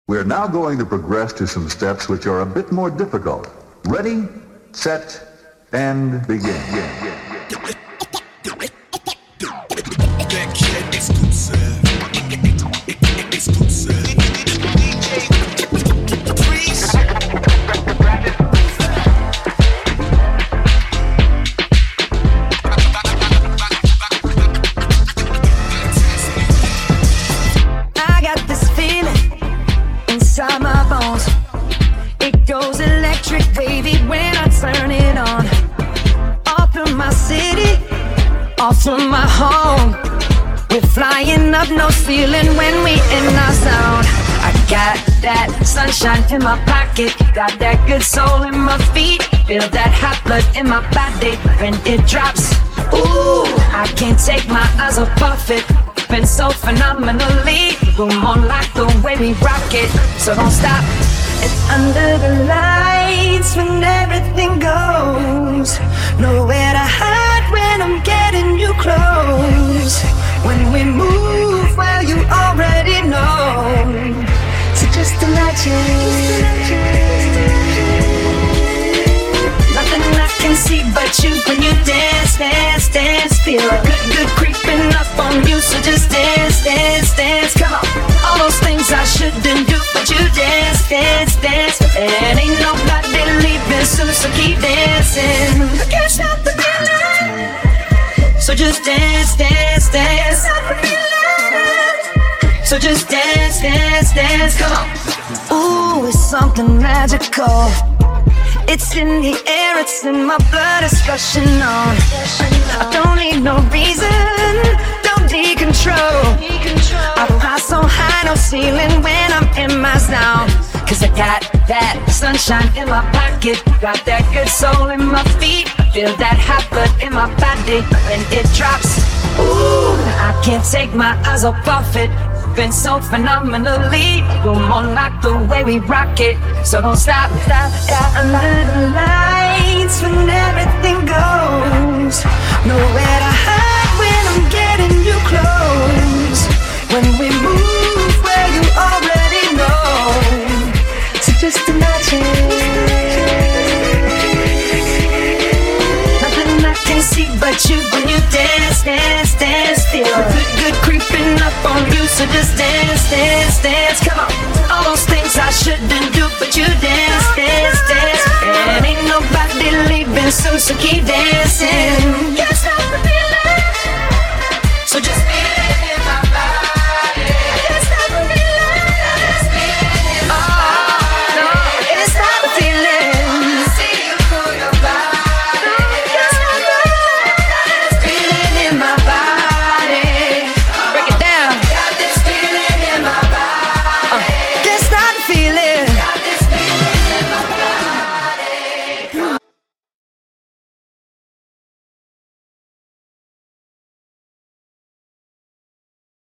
We're now going to progress to some steps which are a bit more difficult. Ready, set, and begin. I got this feeling inside my bones. It goes electric wavy when I turn it on. Off from my city, off from my home. We're flying up, no ceiling when we in our zone. I got that sunshine in my pocket, got that good soul in my feet. Feel that hot blood in my body when it drops. Ooh, I can't take my eyes off it. Been so phenomenally, we're more like the way we rock it. So don't stop. It's under the lights when everything goes. Nowhere to hide when I'm getting you close. When we move, well, you already know. So just imagine. Nothing I can see but you when you dance, dance, dance. Feel a good, good creeping up on you. So just dance, dance, dance. Come on. All those things I shouldn't do, but you dance, dance, dance. And ain't nobody leaving soon, so keep dancing. I can't stop the feeling. So just dance, dance, dance. So just dance, dance, dance. Come on. Ooh, it's something magical. It's in the air, it's in my blood, it's rushing on. I don't need no reason, don't need control. I fly so high, no ceiling when I'm in my zone. Cause I got that sunshine in my pocket, got that good soul in my feet. Feel that hot blood in my body when it drops. Ooh, I can't take my eyes off it. Been so phenomenally, we're more like the way we rock it. So don't stop, stop, stop. Under the lights when everything goes. Nowhere to hide when I'm getting you close. When we move, well, you already know. So just imagine. Nothing I can see but you when you dance, dance, dance. Feel a good, good creeping up on you. So just dance, dance, dance. Come on. All those things I shouldn't do, but you dance, dance, dance. And ain't nobody leaving soon, so keep dancing.